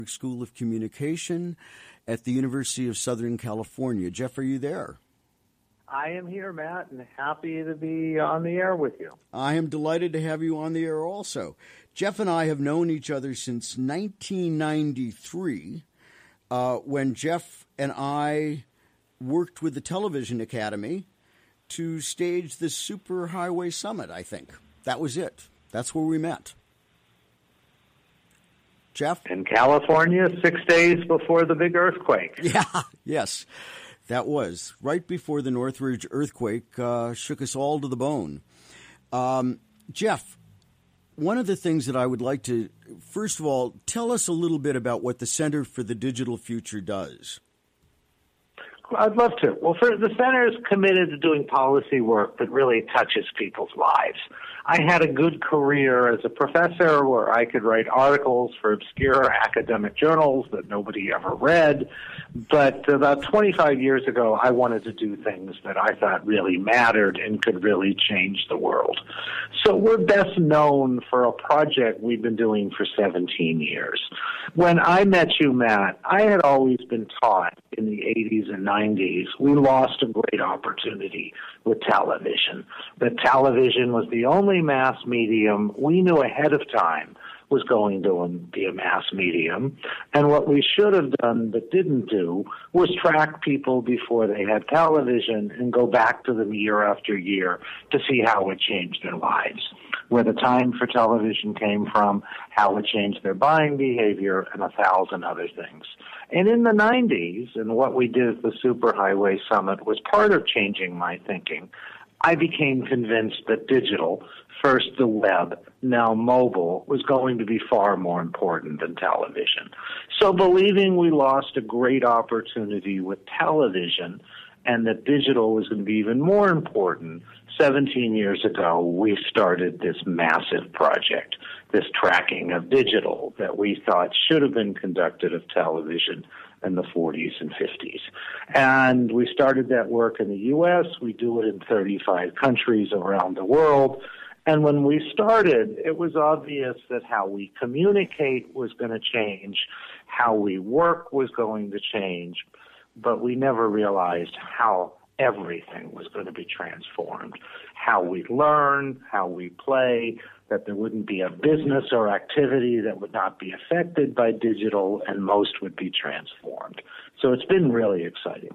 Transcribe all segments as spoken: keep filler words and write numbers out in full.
School of Communication at the University of Southern California. Jeff, are you there? I am here, Matt, and happy to be on the air with you. I am delighted to have you on the air also. Jeff and I have known each other since nineteen ninety-three, uh, when Jeff and I worked with the Television Academy to stage the Superhighway Summit, I think. That was it. That's where we met. Jeff? In California, six days before the big earthquake. Yeah, yes, that was right before the Northridge earthquake uh, shook us all to the bone. Um, Jeff, one of the things that I would like to, first of all, tell us a little bit about what the Center for the Digital Future does. I'd love to. Well, for, the center is committed to doing policy work that really touches people's lives. I had a good career as a professor where I could write articles for obscure academic journals that nobody ever read. But about twenty-five years ago, I wanted to do things that I thought really mattered and could really change the world. So we're best known for a project we've been doing for seventeen years. When I met you, Matt, I had always been taught in the eighties and nineties, we lost a great opportunity with television. That television was the only mass medium we knew ahead of time was going to be a mass medium. And what we should have done but didn't do was track people before they had television and go back to them year after year to see how it changed their lives, where the time for television came from, how it changed their buying behavior, and a thousand other things. And in the nineties, and what we did at the Superhighway Summit was part of changing my thinking. I became convinced that digital, first the web, now mobile, was going to be far more important than television. So believing we lost a great opportunity with television and that digital was going to be even more important, seventeen years ago, we started this massive project, this tracking of digital that we thought should have been conducted of television in the forties and fifties. And we started that work in the U S. We do it in thirty-five countries around the world. And when we started, it was obvious that how we communicate was going to change, how we work was going to change, but we never realized how everything was going to be transformed, how we learn, how we play, that there wouldn't be a business or activity that would not be affected by digital, and most would be transformed. So it's been really exciting.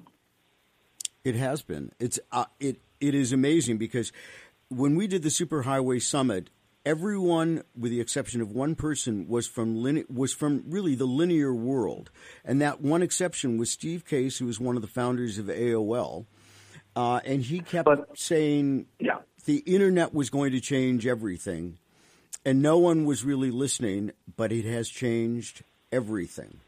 It has been. It's uh, it it is amazing because when we did the Superhighway Summit, everyone, with the exception of one person, was from line- was from really the linear world, and that one exception was Steve Case, who was one of the founders of A O L, uh, and he kept but, saying yeah. the internet was going to change everything, and no one was really listening, but it has changed everything.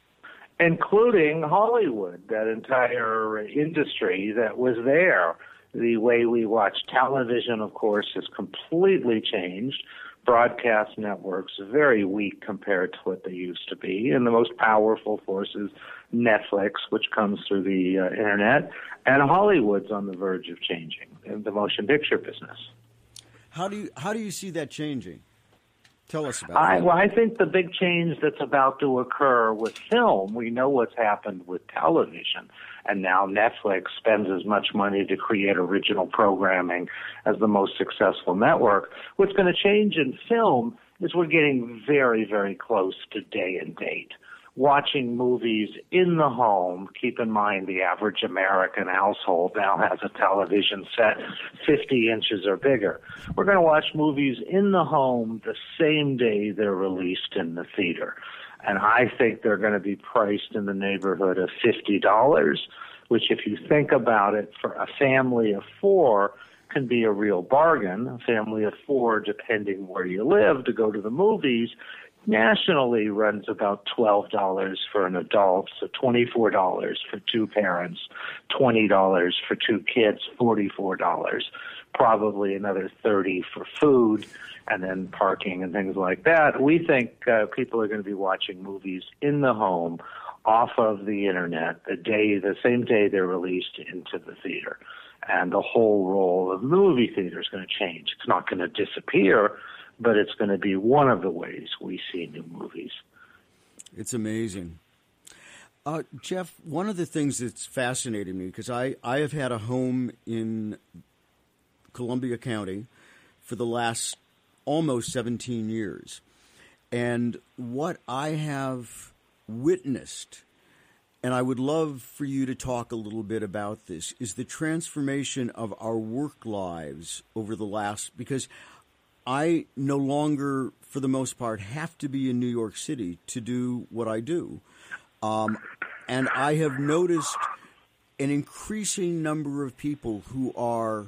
Including Hollywood, that entire industry that was there. The way we watch television, of course, has completely changed. Broadcast networks are very weak compared to what they used to be. And the most powerful force is Netflix, which comes through the uh, internet. And Hollywood's on the verge of changing in the motion picture business. How do you, how do you see that changing? Tell us about I, that. Well, I think the big change that's about to occur with film, we know what's happened with television, and now Netflix spends as much money to create original programming as the most successful network. What's going to change in film is we're getting very, very close to day and date. Watching movies in the home, keep in mind the average American household now has a television set fifty inches or bigger. We're going to watch movies in the home the same day they're released in the theater. And I think they're going to be priced in the neighborhood of fifty dollars, which if you think about it, for a family of four, can be a real bargain. A family of four, depending where you live, to go to the movies, nationally runs about twelve dollars for an adult, so twenty-four dollars for two parents, twenty dollars for two kids, forty-four dollars, probably another thirty dollars for food, and then parking and things like that. We think uh, people are going to be watching movies in the home off of the internet the day, the same day they're released into the theater. And the whole role of the movie theater is going to change. It's not going to disappear, but it's going to be one of the ways we see new movies. It's amazing. Uh, Jeff, one of the things that's fascinated me, because I, I have had a home in Columbia County for the last almost seventeen years. And what I have witnessed, and I would love for you to talk a little bit about this, is the transformation of our work lives over the last, because I no longer, for the most part, have to be in New York City to do what I do. Um, and I have noticed an increasing number of people who are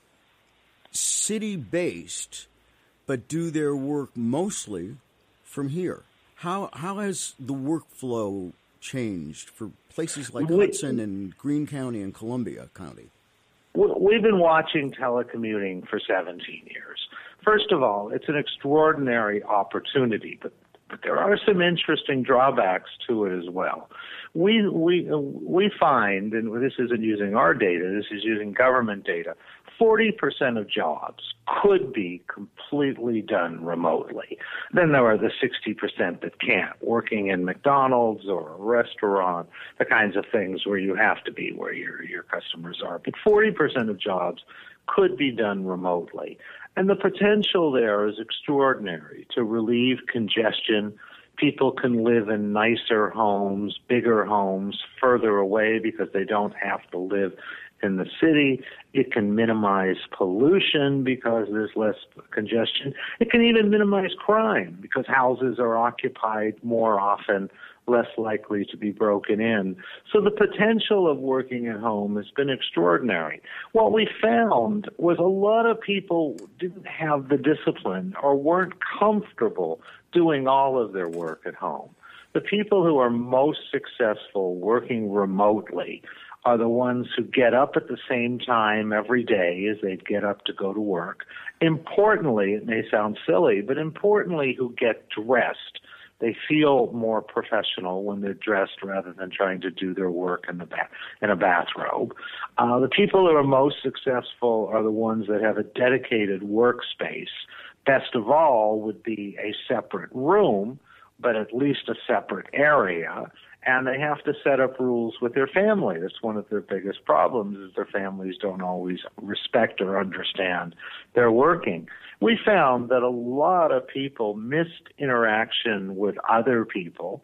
city-based but do their work mostly from here. How how has the workflow changed for places like we, Hudson and Greene County and Columbia County? We've been watching telecommuting for seventeen years. First of all, it's an extraordinary opportunity, but but there are some interesting drawbacks to it as well. We we we find, and this isn't using our data, this is using government data, forty percent of jobs could be completely done remotely. Then there are the sixty percent that can't, working in McDonald's or a restaurant, the kinds of things where you have to be where your your customers are. But forty percent of jobs could be done remotely. And the potential there is extraordinary to relieve congestion. People can live in nicer homes, bigger homes, further away because they don't have to live in the city. It can minimize pollution because there's less congestion. It can even minimize crime because houses are occupied more often, less likely to be broken in. So the potential of working at home has been extraordinary. What we found was a lot of people didn't have the discipline or weren't comfortable doing all of their work at home. The people who are most successful working remotely are the ones who get up at the same time every day as they get up to go to work. Importantly, it may sound silly, but importantly, who get dressed. They feel more professional when they're dressed rather than trying to do their work in the ba- in a bathrobe. Uh, the people who are most successful are the ones that have a dedicated workspace. Best of all would be a separate room, but at least a separate area. And they have to set up rules with their family. That's one of their biggest problems, is their families don't always respect or understand their working. We found that a lot of people missed interaction with other people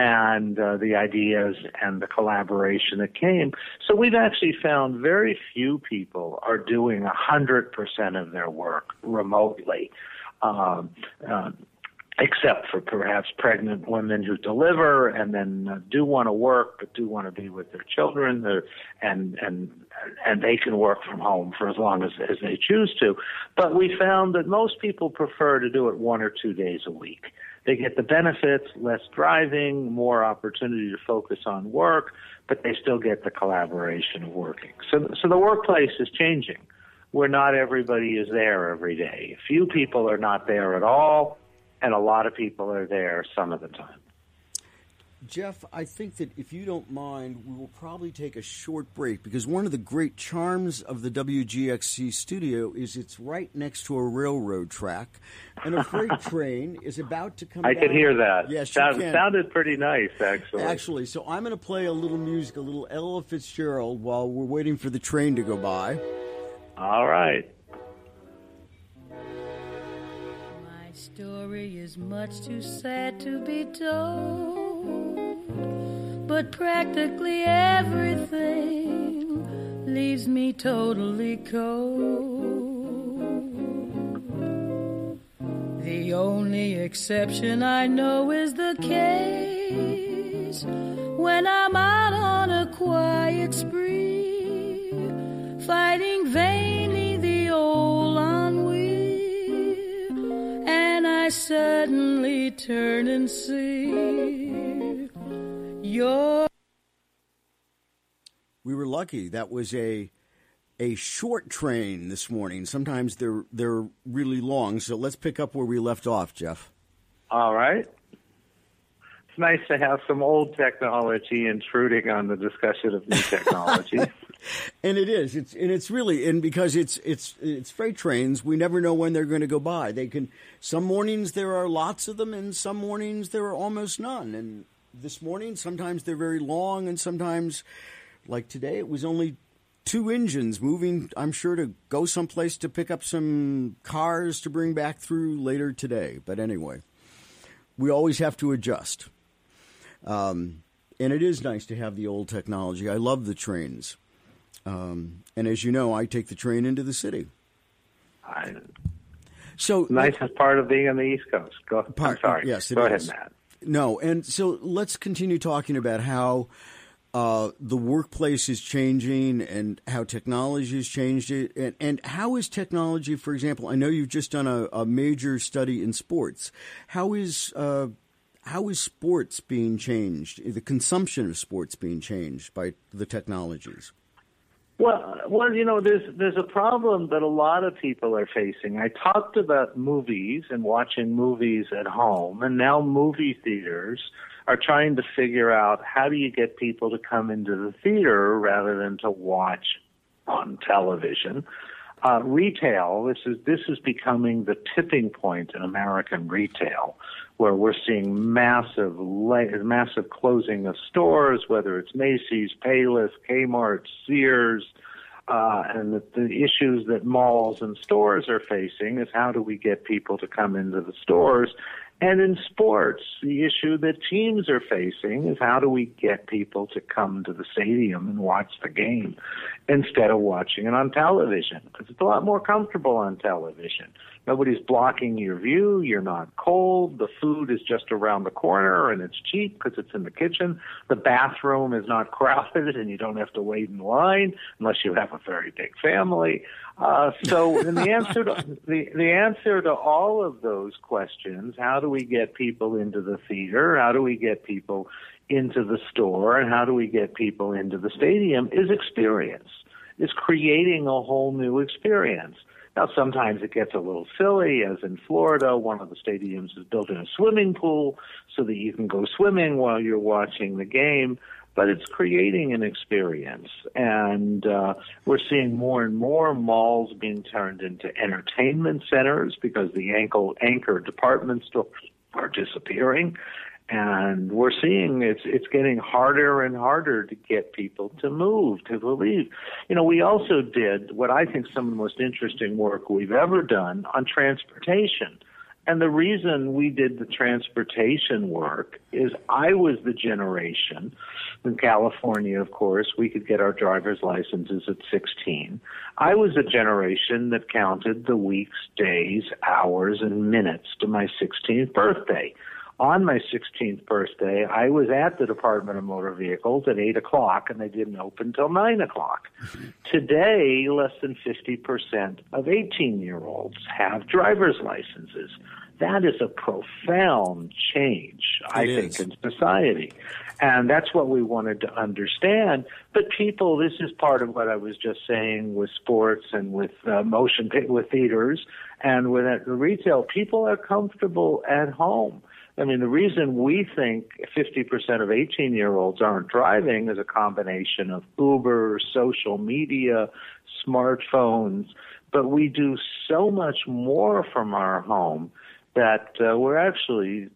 and uh, the ideas and the collaboration that came. So we've actually found very few people are doing one hundred percent of their work remotely. Um, uh, except for perhaps pregnant women who deliver and then uh, do want to work but do want to be with their children, uh, and and and they can work from home for as long as, as they choose to. But we found that most people prefer to do it one or two days a week. They get the benefits, less driving, more opportunity to focus on work, but they still get the collaboration of working. So, so the workplace is changing, where not everybody is there every day. Few people are not there at all, and a lot of people are there some of the time. Jeff, I think that if you don't mind, we will probably take a short break, because one of the great charms of the W G X C studio is it's right next to a railroad track, and a freight train is about to come I down. could hear that. Yes, Sound, you can. Sounded pretty nice, actually. Actually, so I'm going to play a little music, a little Ella Fitzgerald, while we're waiting for the train to go by. All right. Story is much too sad to be told, but practically everything leaves me totally cold. The only exception I know is the case when I'm out on a quiet spree, fighting vainly the old ennui. I suddenly turn and see your. We were lucky. That was a a short train this morning. Sometimes they're they're really long. So let's pick up where we left off, Jeff. All right. It's nice to have some old technology intruding on the discussion of new technology. And it is. It's and it's really and because it's it's it's freight trains. We never know when they're going to go by. They can. Some mornings there are lots of them, and some mornings there are almost none. And this morning, sometimes they're very long, and sometimes, like today, it was only two engines moving. I'm sure to go someplace to pick up some cars to bring back through later today. But anyway, we always have to adjust. Um, and it is nice to have the old technology. I love the trains. Um, and as you know, I take the train into the city. I, so nicest part of being on the East Coast. Go, part, I'm sorry. Yes, it Go is. ahead, Matt. No, and so let's continue talking about how uh, the workplace is changing and how technology has changed it. And, and how is technology, for example, I know you've just done a, a major study in sports. How is uh, how is sports being changed, the consumption of sports being changed by the technologies? Well, well, you know, there's there's a problem that a lot of people are facing. I talked about movies and watching movies at home, and now movie theaters are trying to figure out how do you get people to come into the theater rather than to watch on television. Uh, retail, this is this is becoming the tipping point in American retail, where we're seeing massive, massive closing of stores, whether it's Macy's, Payless, Kmart, Sears, uh, and the, the issues that malls and stores are facing is how do we get people to come into the stores? And in sports, the issue that teams are facing is how do we get people to come to the stadium and watch the game instead of watching it on television? Because it's a lot more comfortable on television. Nobody's blocking your view. You're not cold. The food is just around the corner, and it's cheap because it's in the kitchen. The bathroom is not crowded, and you don't have to wait in line unless you have a very big family. Uh, so and the answer to the, the answer to all of those questions, how do we get people into the theater? How do we get people into the store? And how do we get people into the stadium is experience, is creating a whole new experience. Now, sometimes it gets a little silly, as in Florida, one of the stadiums is built in a swimming pool so that you can go swimming while you're watching the game. But it's creating an experience, and uh, we're seeing more and more malls being turned into entertainment centers because the anchor, anchor department stores are disappearing, and we're seeing it's it's getting harder and harder to get people to move, to believe. You know, we also did what I think some of the most interesting work we've ever done on transportation. And the reason we did the transportation work is I was the generation, in California, of course, we could get our driver's licenses at sixteen. I was a generation that counted the weeks, days, hours, and minutes to my sixteenth birthday. On my sixteenth birthday, I was at the Department of Motor Vehicles at eight o'clock, and they didn't open till nine o'clock. Today, less than fifty percent of eighteen-year-olds have driver's licenses. That is a profound change, I think, in society. And that's what we wanted to understand. But people, this is part of what I was just saying with sports and with uh, motion, with theaters and with uh, retail. People are comfortable at home. I mean, the reason we think fifty percent of eighteen-year-olds aren't driving is a combination of Uber, social media, smartphones. But we do so much more from our home that uh, we're actually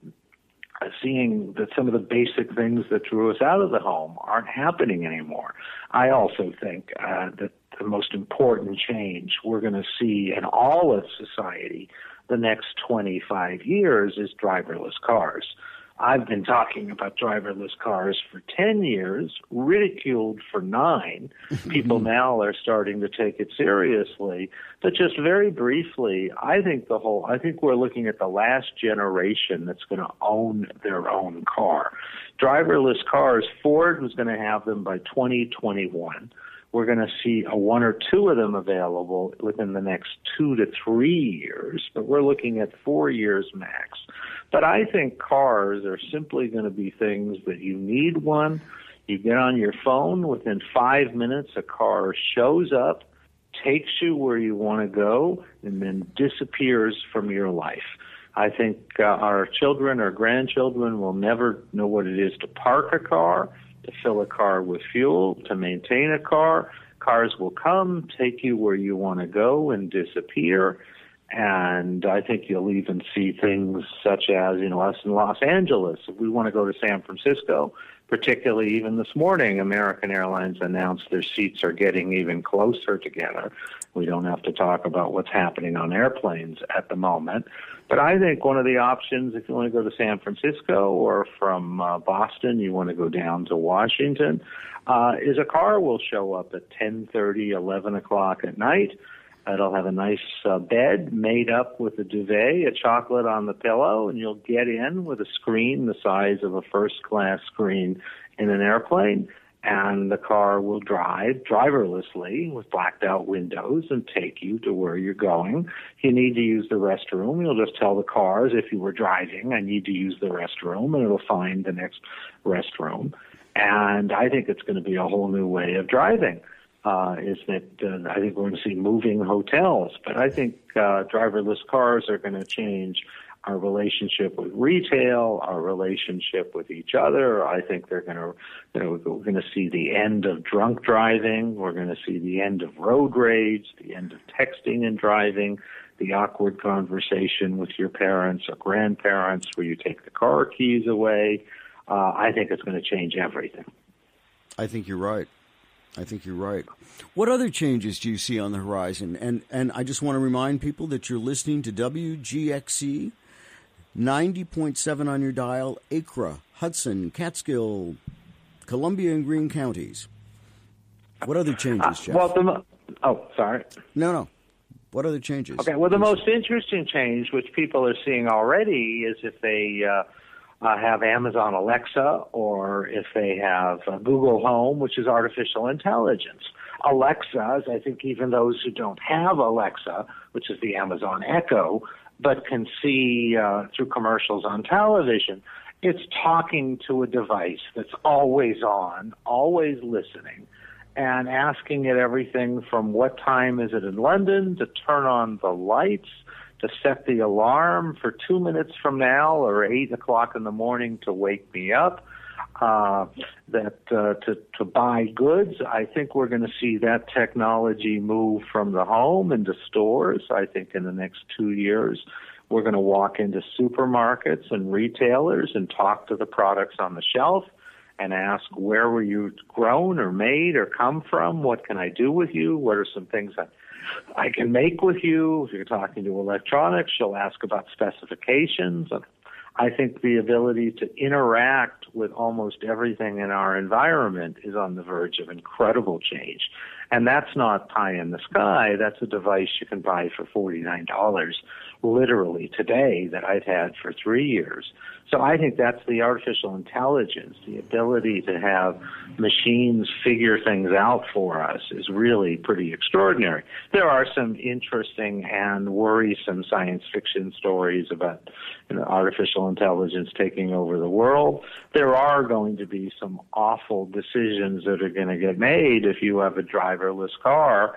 seeing that some of the basic things that drew us out of the home aren't happening anymore. I also think uh, that the most important change we're going to see in all of society the next twenty-five years is driverless cars. I've been talking about driverless cars for ten years, ridiculed for nine. People now are starting to take it seriously. But just very briefly, I think the whole, I think we're looking at the last generation that's going to own their own car. Driverless cars, Ford was going to have them by twenty twenty-one. We're going to see a one or two of them available within the next two to three years, but we're looking at four years max. But I think cars are simply going to be things that you need one. You get on your phone, within five minutes, a car shows up, takes you where you want to go, and then disappears from your life. I think uh, our children, our grandchildren will never know what it is to park a car, to fill a car with fuel, to maintain a car. Cars will come, take you where you want to go, and disappear. And I think you'll even see things such as, you know, us in Los Angeles. If we want to go to San Francisco, particularly even this morning, American Airlines announced their seats are getting even closer together. We don't have to talk about what's happening on airplanes at the moment. But I think one of the options, if you want to go to San Francisco or from uh, Boston, you want to go down to Washington, uh, is a car will show up at ten thirty, eleven o'clock at night. It'll have a nice uh, bed made up with a duvet, a chocolate on the pillow, and you'll get in with a screen the size of a first-class screen in an airplane, and the car will drive driverlessly with blacked-out windows and take you to where you're going. If you need to use the restroom, you'll just tell the car, as if you were driving, I need to use the restroom, and it'll find the next restroom. And I think it's going to be a whole new way of driving. Uh, is that uh, I think we're going to see moving hotels, but I think uh, driverless cars are going to change our relationship with retail, our relationship with each other. I think they're going to, you know, we're going to see the end of drunk driving. We're going to see the end of road rage, the end of texting and driving, the awkward conversation with your parents or grandparents where you take the car keys away. Uh, I think it's going to change everything. I think you're right. I think you're right. What other changes do you see on the horizon? And and I just want to remind people that you're listening to W G X C ninety point seven on your dial, Acra, Hudson, Catskill, Columbia, and Greene counties. What other changes, Jeff? Uh, well, the, oh, sorry. No, no. What other changes? Okay, well, the most interesting change, which people are seeing already, is if they uh, Uh, have Amazon Alexa, or if they have uh, Google Home, which is artificial intelligence. Alexa, I think even those who don't have Alexa, which is the Amazon Echo, but can see uh, through commercials on television, it's talking to a device that's always on, always listening, and asking it everything from what time is it in London to turn on the lights, to set the alarm for two minutes from now or eight o'clock in the morning to wake me up, uh, that uh, to, to buy goods. I think we're going to see that technology move from the home into stores. I think in the next two years, we're going to walk into supermarkets and retailers and talk to the products on the shelf and ask, where were you grown or made or come from? What can I do with you? What are some things that I can make with you? If you're talking to electronics, she'll ask about specifications. And I think the ability to interact with almost everything in our environment is on the verge of incredible change. And that's not pie in the sky. That's a device you can buy for forty-nine dollars literally today that I've had for three years. So I think that's the artificial intelligence, the ability to have machines figure things out for us is really pretty extraordinary. There are some interesting and worrisome science fiction stories about, you know, artificial intelligence taking over the world. There are going to be some awful decisions that are going to get made if you have a driverless car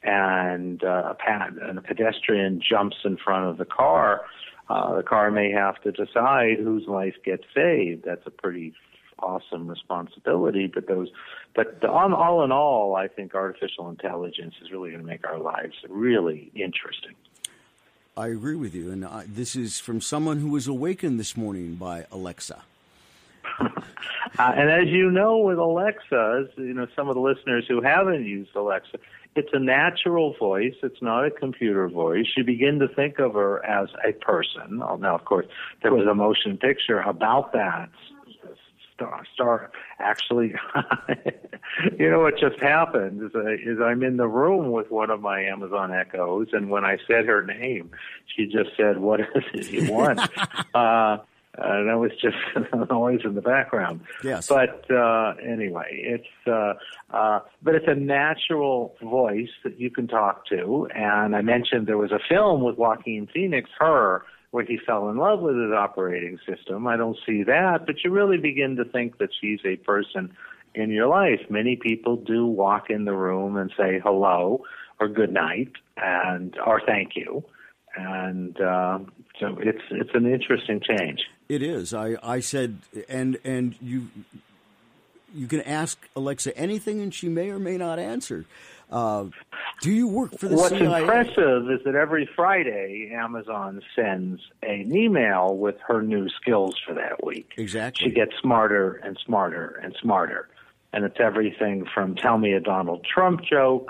and, uh, a, pad, and a pedestrian jumps in front of the car. Uh, the car may have to decide whose life gets saved. That's a pretty awesome responsibility. But those, but the, on, all in all, I think artificial intelligence is really going to make our lives really interesting. I agree with you, and I, this is from someone who was awakened this morning by Alexa. uh, and as you know, with Alexa, you know, some of the listeners who haven't used Alexa, it's a natural voice. It's not a computer voice. You begin to think of her as a person. Now, of course, there was a motion picture about that. Star, star actually, you know what just happened is, I, is I'm in the room with one of my Amazon Echoes, and when I said her name, she just said, "What is it you want?" uh, and that was just a noise in the background. Yes. But uh, anyway, it's uh, uh, but it's a natural voice that you can talk to. And I mentioned there was a film with Joaquin Phoenix, Her, where he fell in love with his operating system. I don't see that, but you really begin to think that she's a person in your life. Many people do walk in the room and say hello or good night and or thank you. And uh, so it's it's an interesting change. It is. I, I said, and and you you can ask Alexa anything, and she may or may not answer. Uh, do you work for the What's C I A? What's impressive is that every Friday, Amazon sends an email with her new skills for that week. Exactly. She gets smarter and smarter and smarter. And it's everything from tell me a Donald Trump joke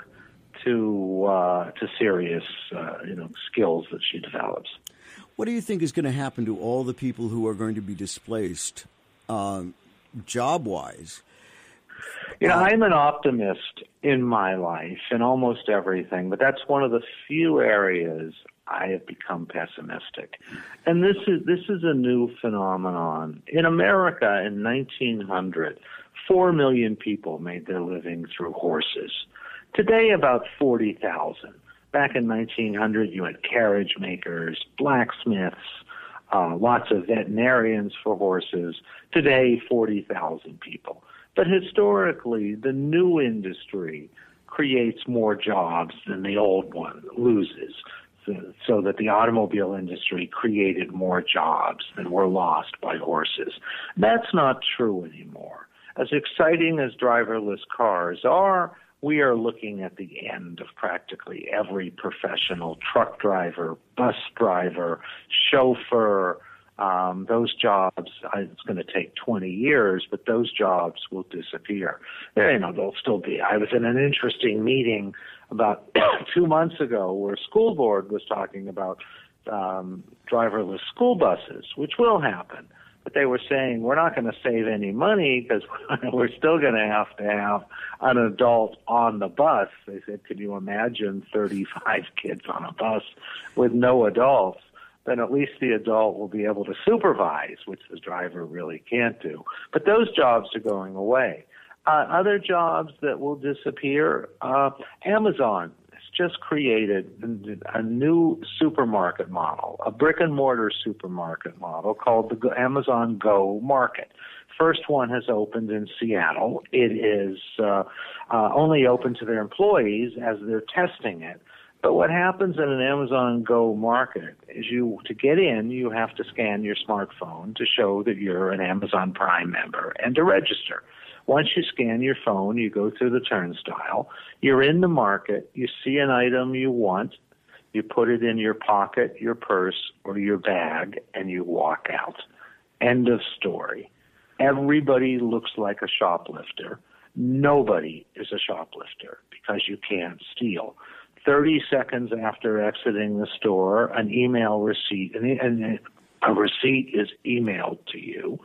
to uh, to serious uh, you know skills that she develops. What do you think is going to happen to all the people who are going to be displaced, um, job-wise? You know, uh, I'm an optimist in my life in almost everything, but that's one of the few areas I have become pessimistic. And this is this is a new phenomenon. In America in nineteen hundred, four million people made their living through horses. Today, about forty thousand. Back in nineteen hundred, you had carriage makers, blacksmiths, uh, lots of veterinarians for horses. Today, forty thousand people. But historically, the new industry creates more jobs than the old one loses, so, so that the automobile industry created more jobs than were lost by horses. That's not true anymore. As exciting as driverless cars are, we are looking at the end of practically every professional truck driver, bus driver, chauffeur. Um, those jobs, it's going to take twenty years, but those jobs will disappear. You know, they'll still be. I was in an interesting meeting about two months ago where a school board was talking about um, driverless school buses, which will happen. But they were saying we're not going to save any money because we're still going to have to have an adult on the bus. They said, could you imagine thirty-five kids on a bus with no adults? Then at least the adult will be able to supervise, which the driver really can't do. But those jobs are going away. Uh, other jobs that will disappear, uh, Amazon has just created a new supermarket model, a brick-and-mortar supermarket model called the Amazon Go Market. First one has opened in Seattle. It is uh, uh, only open to their employees as they're testing it. But what happens in an Amazon Go Market is you, to get in, you have to scan your smartphone to show that you're an Amazon Prime member and to register. Once you scan your phone, you go through the turnstile, you're in the market, you see an item you want, you put it in your pocket, your purse, or your bag, and you walk out. End of story. Everybody looks like a shoplifter. Nobody is a shoplifter because you can't steal. thirty seconds after exiting the store, an email receipt, and a receipt is emailed to you.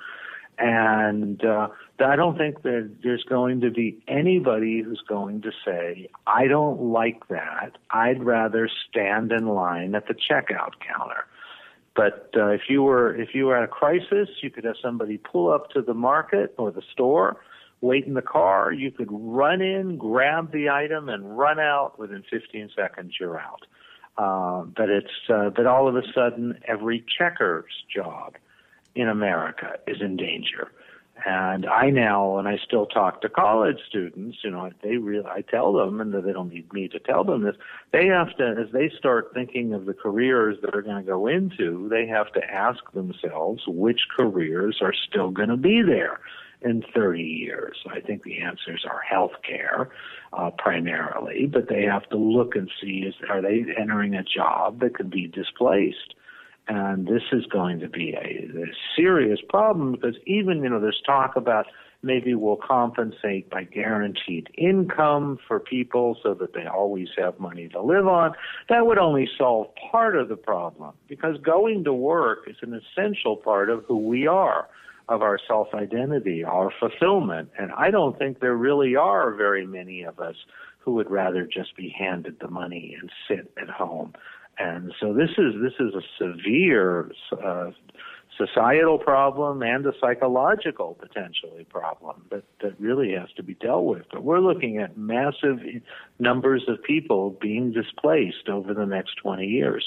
And uh, I don't think that there's going to be anybody who's going to say, I don't like that. I'd rather stand in line at the checkout counter. But uh, if you were if you were at a crisis, you could have somebody pull up to the market or the store, wait in the car, you could run in, grab the item, and run out. Within fifteen seconds, you're out. Uh, but it's uh, but all of a sudden, every checker's job in America is in danger. And I now, and I still talk to college students, you know, they really, I tell them, and they don't need me to tell them this, they have to, as they start thinking of the careers that are going to go into, they have to ask themselves which careers are still going to be there in thirty years. I think the answers are healthcare, uh, primarily, but they have to look and see, is, are they entering a job that could be displaced? And this is going to be a, a serious problem because even, you know, there's talk about maybe we'll compensate by guaranteed income for people so that they always have money to live on. That would only solve part of the problem because going to work is an essential part of who we are, of our self-identity, our fulfillment. And I don't think there really are very many of us who would rather just be handed the money and sit at home. And so this is this is a severe uh, societal problem and a psychological, potentially, problem that, that really has to be dealt with. But we're looking at massive numbers of people being displaced over the next twenty years.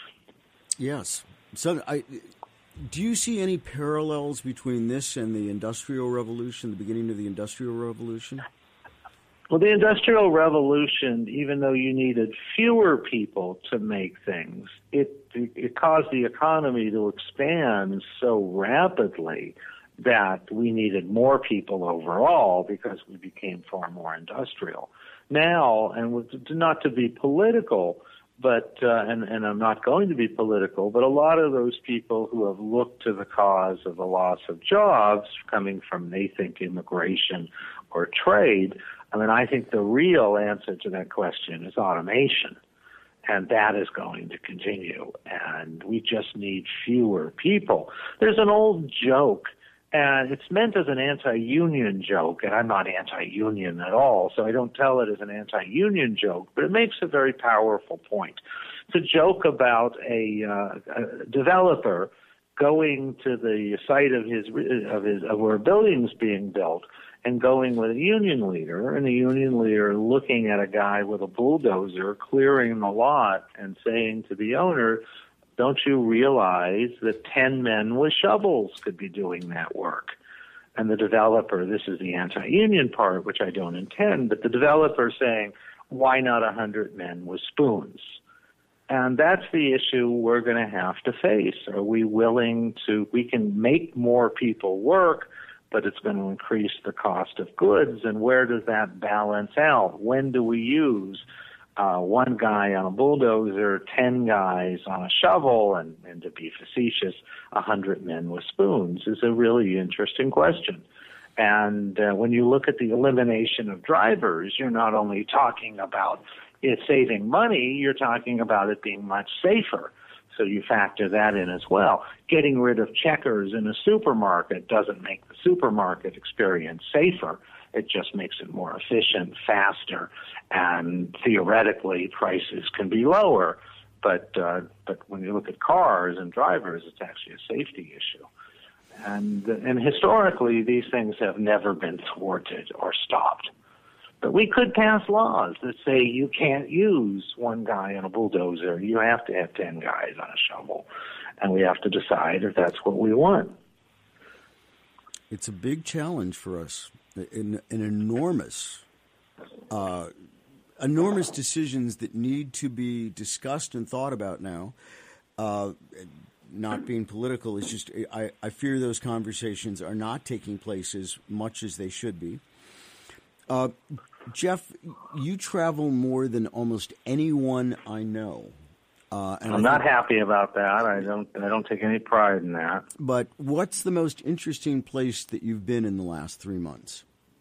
Yes. So I, do you see any parallels between this and the Industrial Revolution, the beginning of the Industrial Revolution? Well, the Industrial Revolution, even though you needed fewer people to make things, it it caused the economy to expand so rapidly that we needed more people overall because we became far more industrial. Now, and with, not to be political, but uh, and, and I'm not going to be political, but a lot of those people who have looked to the cause of the loss of jobs coming from, they think, immigration or trade, I mean, I think the real answer to that question is automation. And that is going to continue. And we just need fewer people. There's an old joke, and it's meant as an anti-union joke, and I'm not anti-union at all, so I don't tell it as an anti-union joke, but it makes a very powerful point. It's a joke about a, uh, a developer going to the site of his of his of where a building's being built and going with a union leader, and the union leader looking at a guy with a bulldozer clearing the lot and saying to the owner, don't you realize that ten men with shovels could be doing that work? And the developer, this is the anti-union part, which I don't intend, but the developer saying, why not one hundred men with spoons? And that's the issue we're going to have to face. Are we willing to, we can make more people work, but it's going to increase the cost of goods, and where does that balance out? When do we use uh, one guy on a bulldozer, ten guys on a shovel, and, and to be facetious, a hundred men with spoons is a really interesting question. And uh, when you look at the elimination of drivers, you're not only talking about it saving money, you're talking about it being much safer. So you factor that in as well. Getting rid of checkers in a supermarket doesn't make the supermarket experience safer. It just makes it more efficient, faster, and theoretically prices can be lower. But uh, but when you look at cars and drivers, it's actually a safety issue. And and historically, these things have never been thwarted or stopped. But we could pass laws that say you can't use one guy on a bulldozer. You have to have ten guys on a shovel. And we have to decide if that's what we want. It's a big challenge for us, an, an enormous, uh, enormous decisions that need to be discussed and thought about now. Uh, not being political, it's just I, I fear those conversations are not taking place as much as they should be. Uh, Jeff, you travel more than almost anyone I know. Uh, and I'm I not think, happy about that. I don't. I don't take any pride in that. But what's the most interesting place that you've been in the last three months?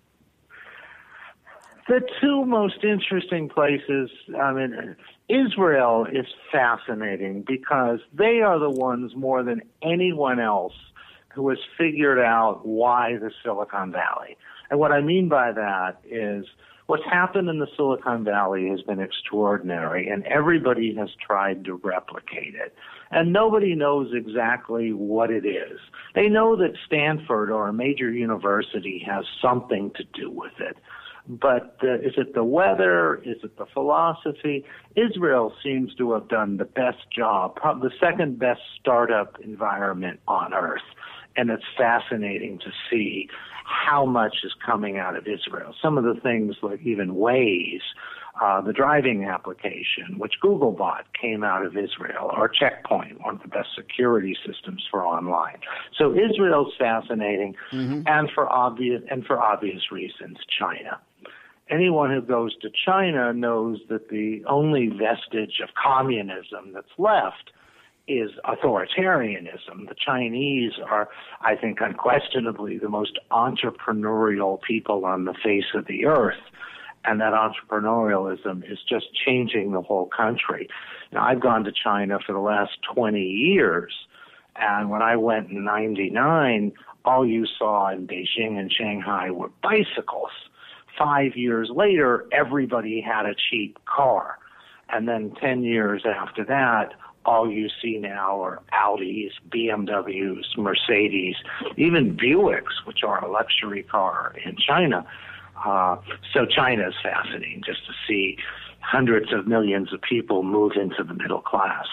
The two most interesting places, I mean, Israel is fascinating because they are the ones more than anyone else who has figured out why the Silicon Valley. And what I mean by that is what's happened in the Silicon Valley has been extraordinary, and everybody has tried to replicate it. And nobody knows exactly what it is. They know that Stanford or a major university has something to do with it. But uh, is it the weather? Is it the philosophy? Israel seems to have done the best job, probably the second best startup environment on earth. And it's fascinating to see how much is coming out of Israel. Some of the things like even Waze, uh, the driving application, which Google bought, came out of Israel, or Checkpoint, one of the best security systems for online. So Israel's fascinating, mm-hmm. and for obvious and for obvious reasons, China. Anyone who goes to China knows that the only vestige of communism that's left is authoritarianism. The Chinese are, I think, unquestionably the most entrepreneurial people on the face of the earth. And that entrepreneurialism is just changing the whole country. Now, I've gone to China for the last twenty years. And when I went in ninety-nine, all you saw in Beijing and Shanghai were bicycles. Five years later, everybody had a cheap car. And then ten years after that, all you see now are Audis, B M Ws, Mercedes, even Buicks, which are a luxury car in China. Uh, so China is fascinating just to see hundreds of millions of people move into the middle class.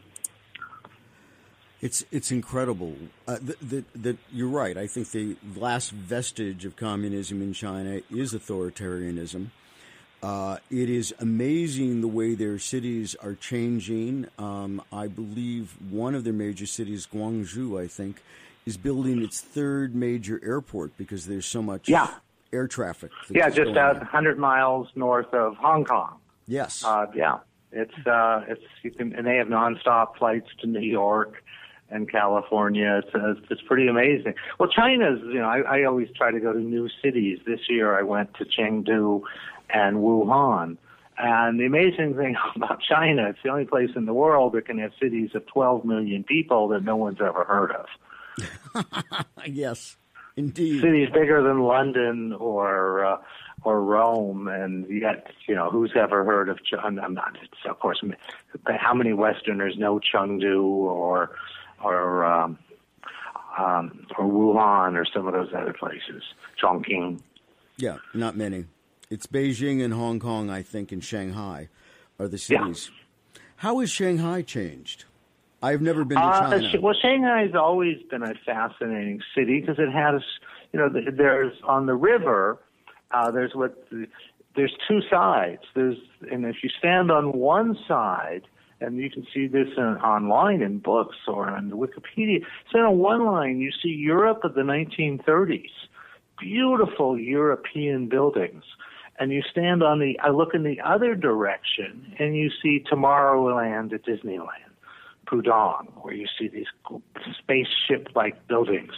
It's it's incredible. Uh, that, that you're right. I think the last vestige of communism in China is authoritarianism. Uh, it is amazing the way their cities are changing. Um, I believe one of their major cities, Guangzhou, I think, is building its third major airport because there's so much yeah. air traffic. Yeah, just out one hundred miles north of Hong Kong. Yes. Uh, yeah, it's uh, it's you can, and they have nonstop flights to New York and California. It's uh, it's pretty amazing. Well, China's, you know, I, I always try to go to new cities. This year, I went to Chengdu and Wuhan. And the amazing thing about China, it's the only place in the world that can have cities of twelve million people that no one's ever heard of. Yes, indeed. Cities bigger than London or uh, or Rome, and yet, you know, who's ever heard of Chengdu? I'm not, it's, of course, how many Westerners know Chengdu or or um, um, or Wuhan or some of those other places, Chongqing? Yeah, not many. It's Beijing and Hong Kong, I think, and Shanghai are the cities. Yeah. How has Shanghai changed? I've never been to uh, China. Well, Shanghai has always been a fascinating city because it has, you know, there's on the river, uh, there's what, there's two sides. There's, and if you stand on one side, and you can see this in, online in books or on Wikipedia, stand on one line, you see Europe of the nineteen thirties, beautiful European buildings. And you stand on the, I look in the other direction, and you see Tomorrowland at Disneyland, Pudong, where you see these spaceship-like buildings.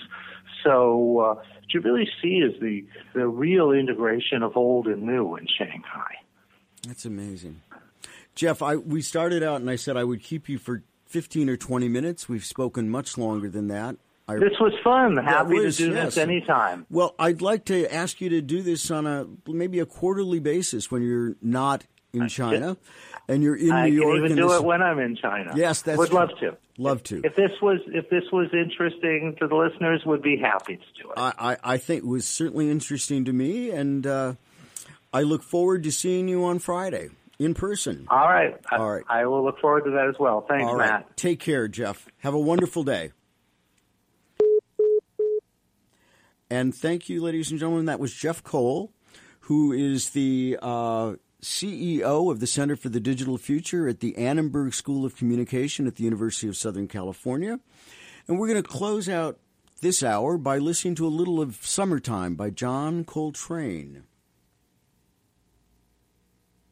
So uh, what you really see is the, the real integration of old and new in Shanghai. That's amazing. Jeff, I, we started out, and I said I would keep you for fifteen or twenty minutes. We've spoken much longer than that. I, this was fun. Happy was, to do yes. this anytime. Well, I'd like to ask you to do this on a maybe a quarterly basis when you're not in China and you're in I New York. I can even do this, it when I'm in China. Yes, that's would true. love to. Love to. If this was if this was interesting to the listeners, would be happy to do it. I, I, I think it was certainly interesting to me, and uh, I look forward to seeing you on Friday in person. All right. All right. I, I will look forward to that as well. Thanks, All right. Matt. Take care, Jeff. Have a wonderful day. And thank you, ladies and gentlemen. That was Jeff Cole, who is the uh, C E O of the Center for the Digital Future at the Annenberg School of Communication at the University of Southern California. And we're going to close out this hour by listening to a little of Summertime by John Coltrane.